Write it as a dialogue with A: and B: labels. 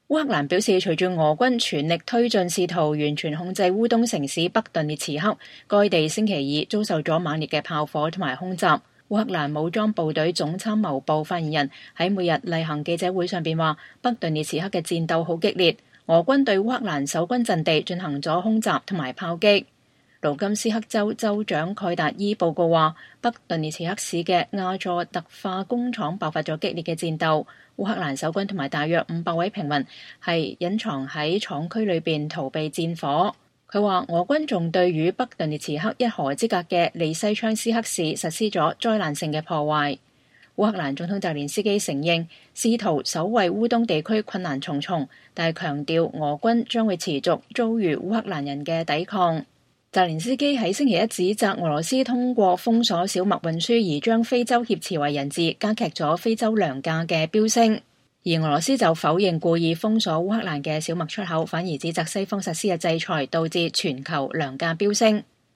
A: 烏克蘭表示，隨住俄軍全力推進，試圖完全控制烏東城市北頓涅茨克，該地星期二遭受咗猛烈嘅炮火同埋空襲。烏克蘭武裝部隊總參謀部發言人喺每日例行記者會上邊話，北頓涅茨克嘅戰鬥好激烈，俄軍對烏克蘭守軍陣地進行咗空襲同埋炮擊。盧甘斯克州州長蓋達伊報告話，北頓涅茨克市嘅亞佐特化工廠爆發咗激烈嘅戰鬥，烏克蘭守軍同埋大約500位平民係隱藏喺廠區裏邊逃避戰火。佢話俄軍仲對與北頓涅茨克一河之隔嘅利西昌斯克市實施咗災難性嘅破壞。烏克蘭總統澤連斯基承認試圖守衛烏東地區困難重重，但係強調俄軍將會持續遭遇烏克蘭人嘅抵抗。澤連斯基喺星期一指責俄羅斯通過封鎖小麥運輸而將非洲挾持為人質，加劇咗非洲糧價嘅飆升。而俄羅斯就否認故意封鎖烏克蘭嘅小麥出口，反而指責西方實施嘅制裁導致全球糧價飆升。